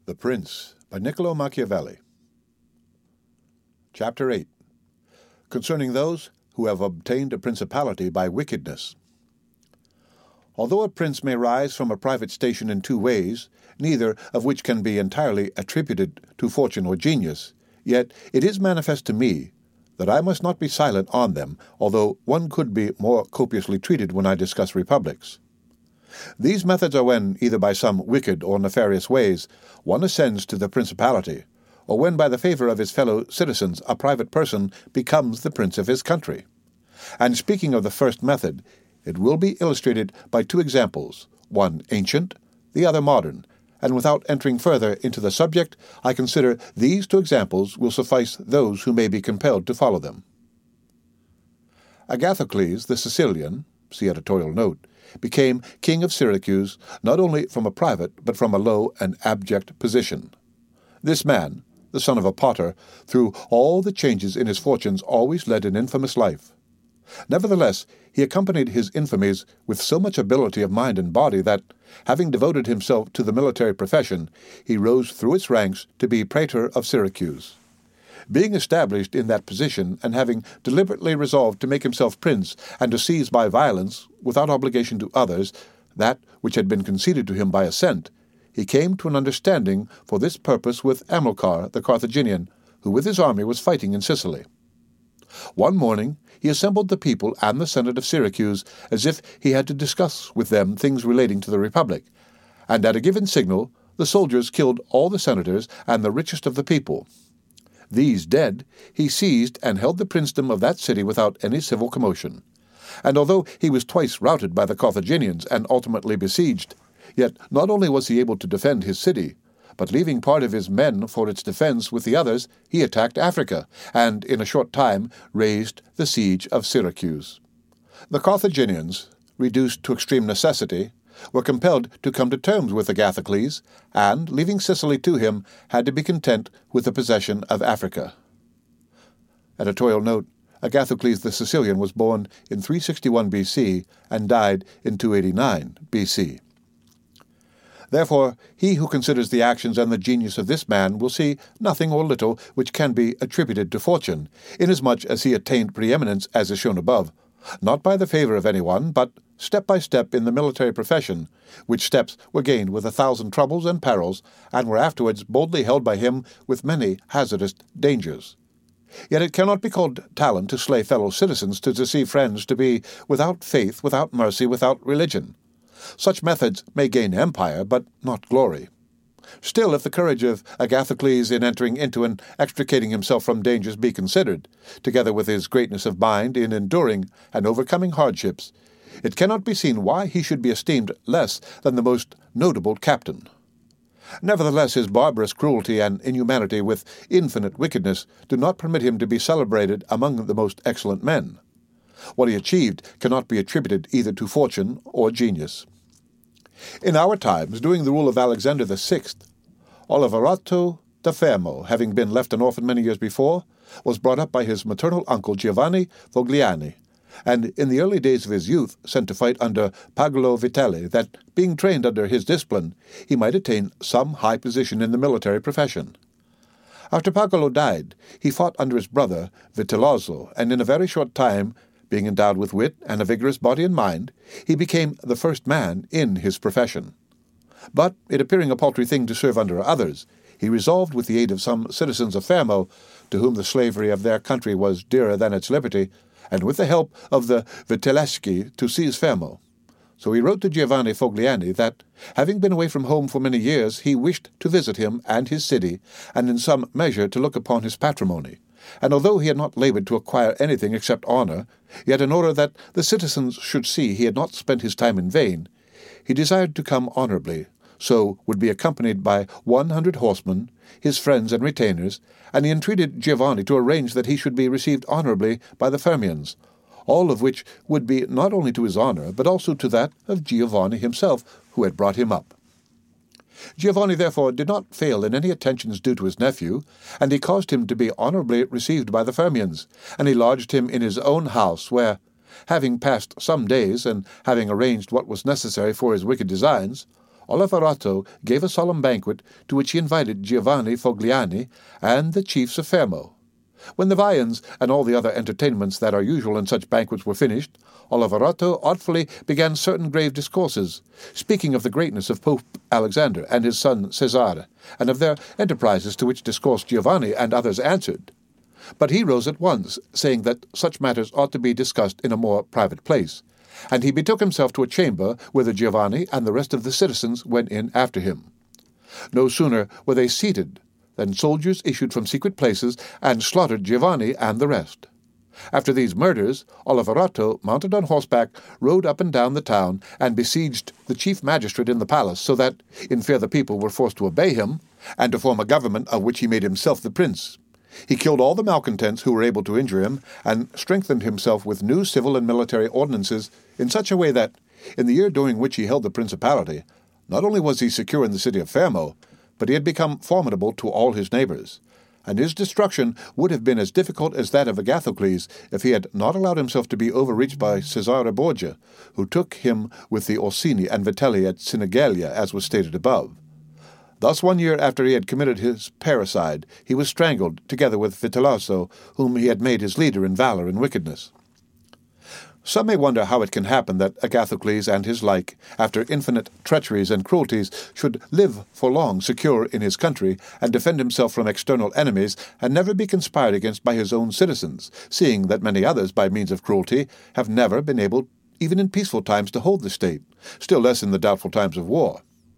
The Prince by Niccolo Machiavelli. Chapter 8. Concerning those who have obtained a principality by wickedness. Although a prince may rise from a private station in two ways, neither of which can be entirely attributed to fortune or genius, yet it is manifest to me that I must not be silent on them, although one could be more copiously treated when I discuss republics. These methods are when, either by some wicked or nefarious ways, one ascends to the principality, or when by the favor of his fellow citizens a private person becomes the prince of his country. And speaking of the first method, it will be illustrated by two examples, one ancient, the other modern, and without entering further into the subject, I consider these two examples will suffice those who may be compelled to follow them. Agathocles the Sicilian, see editorial note, became king of Syracuse not only from a private but from a low and abject position. This man, the son of a potter, through all the changes in his fortunes always led an infamous life. Nevertheless, he accompanied his infamies with so much ability of mind and body that, having devoted himself to the military profession, he rose through its ranks to be praetor of Syracuse. Being established in that position, and having deliberately resolved to make himself prince and to seize by violence, without obligation to others, that which had been conceded to him by assent, he came to an understanding for this purpose with Hamilcar the Carthaginian, who with his army was fighting in Sicily. One morning he assembled the people and the Senate of Syracuse as if he had to discuss with them things relating to the republic, and at a given signal the soldiers killed all the senators and the richest of the people. These dead, he seized and held the princedom of that city without any civil commotion. And although he was twice routed by the Carthaginians and ultimately besieged, yet not only was he able to defend his city, but leaving part of his men for its defense with the others, he attacked Africa, and in a short time raised the siege of Syracuse. The Carthaginians, reduced to extreme necessity, were compelled to come to terms with Agathocles, and, leaving Sicily to him, had to be content with the possession of Africa. Editorial note: Agathocles the Sicilian was born in 361 BC and died in 289 BC. Therefore, he who considers the actions and the genius of this man will see nothing or little which can be attributed to fortune, inasmuch as he attained preeminence as is shown above, not by the favor of anyone, but step by step in the military profession, which steps were gained with 1,000 troubles and perils, and were afterwards boldly held by him with many hazardous dangers. Yet it cannot be called talent to slay fellow citizens, to deceive friends, to be without faith, without mercy, without religion. Such methods may gain empire, but not glory. Still, if the courage of Agathocles in entering into and extricating himself from dangers be considered, together with his greatness of mind in enduring and overcoming hardships, it cannot be seen why he should be esteemed less than the most notable captain. Nevertheless, his barbarous cruelty and inhumanity with infinite wickedness do not permit him to be celebrated among the most excellent men. What he achieved cannot be attributed either to fortune or genius. In our times, during the rule of Alexander VI, Oliverato da Fermo, having been left an orphan many years before, was brought up by his maternal uncle Giovanni Fogliani, and in the early days of his youth sent to fight under Pagolo Vitelli, that, being trained under his discipline, he might attain some high position in the military profession. After Pagolo died, he fought under his brother Vitellozzo, and in a very short time, being endowed with wit and a vigorous body and mind, he became the first man in his profession. But, it appearing a paltry thing to serve under others, he resolved, with the aid of some citizens of Fermo, to whom the slavery of their country was dearer than its liberty, and with the help of the Vitelleschi, to seize Fermo. So he wrote to Giovanni Fogliani that, having been away from home for many years, he wished to visit him and his city, and in some measure to look upon his patrimony. And although he had not labored to acquire anything except honor, yet in order that the citizens should see he had not spent his time in vain, he desired to come honorably, so would be accompanied by 100 horsemen, his friends and retainers, and he entreated Giovanni to arrange that he should be received honorably by the Fermians, all of which would be not only to his honor, but also to that of Giovanni himself, who had brought him up. Giovanni, therefore, did not fail in any attentions due to his nephew, and he caused him to be honorably received by the Fermians, and he lodged him in his own house, where, having passed some days, and having arranged what was necessary for his wicked designs, Oliverato gave a solemn banquet to which he invited Giovanni Fogliani and the chiefs of Fermo. When the viands and all the other entertainments that are usual in such banquets were finished, Oliverato artfully began certain grave discourses, speaking of the greatness of Pope Alexander and his son Cesare, and of their enterprises, to which discourse Giovanni and others answered. But he rose at once, saying that such matters ought to be discussed in a more private place, and he betook himself to a chamber whither Giovanni and the rest of the citizens went in after him. No sooner were they seated than soldiers issued from secret places and slaughtered Giovanni and the rest. After these murders, Oliverato, mounted on horseback, rode up and down the town and besieged the chief magistrate in the palace, so that, in fear the people were forced to obey him, and to form a government of which he made himself the prince. He killed all the malcontents who were able to injure him, and strengthened himself with new civil and military ordinances in such a way that, in the year during which he held the principality, not only was he secure in the city of Fermo, but he had become formidable to all his neighbors, and his destruction would have been as difficult as that of Agathocles if he had not allowed himself to be overreached by Cesare Borgia, who took him with the Orsini and Vitelli at Sinigalia, as was stated above. Thus 1 year after he had committed his parricide, he was strangled, together with Vitelloso, whom he had made his leader in valor and wickedness. Some may wonder how it can happen that Agathocles and his like, after infinite treacheries and cruelties, should live for long secure in his country, and defend himself from external enemies, and never be conspired against by his own citizens, seeing that many others, by means of cruelty, have never been able, even in peaceful times, to hold the state, still less in the doubtful times of war.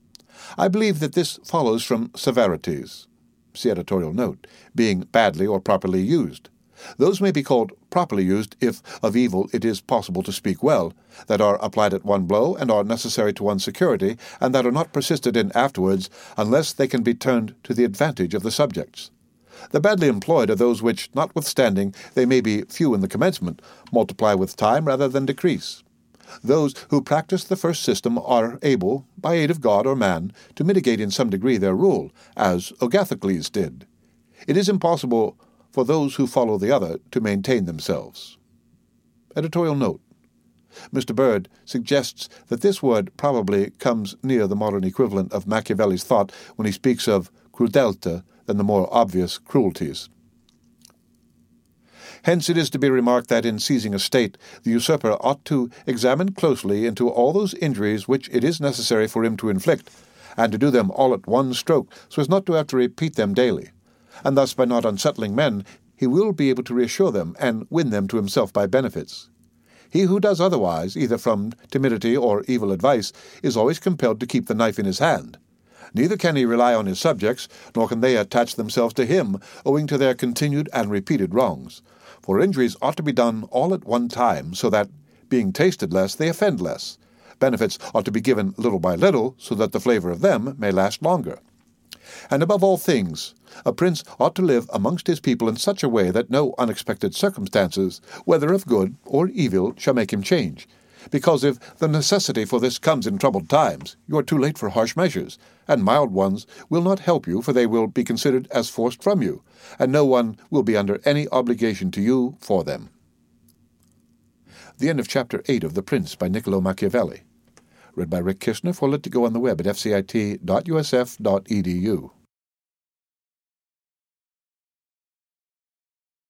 I believe that this follows from severities, see editorial note, being badly or properly used. Those may be called properly used if of evil it is possible to speak well, that are applied at one blow and are necessary to one's security, and that are not persisted in afterwards unless they can be turned to the advantage of the subjects. The badly employed are those which, notwithstanding they may be few in the commencement, multiply with time rather than decrease. Those who practice the first system are able, by aid of God or man, to mitigate in some degree their rule, as Agathocles did. It is impossible for those who follow the other to maintain themselves. Editorial note. Mr. Bird suggests that this word probably comes near the modern equivalent of Machiavelli's thought when he speaks of crudelta than the more obvious cruelties. Hence it is to be remarked that in seizing a state, the usurper ought to examine closely into all those injuries which it is necessary for him to inflict, and to do them all at one stroke, so as not to have to repeat them daily. And thus, by not unsettling men, he will be able to reassure them and win them to himself by benefits. He who does otherwise, either from timidity or evil advice, is always compelled to keep the knife in his hand. Neither can he rely on his subjects, nor can they attach themselves to him, owing to their continued and repeated wrongs. For injuries ought to be done all at one time, so that, being tasted less, they offend less. Benefits ought to be given little by little, so that the flavor of them may last longer. And above all things, a prince ought to live amongst his people in such a way that no unexpected circumstances, whether of good or evil, shall make him change. Because if the necessity for this comes in troubled times, you are too late for harsh measures, and mild ones will not help you, for they will be considered as forced from you, and no one will be under any obligation to you for them. The end of Chapter 8 of The Prince by Niccolo Machiavelli. Read by Rick Kishner for Lit to Go on the web at fcit.usf.edu.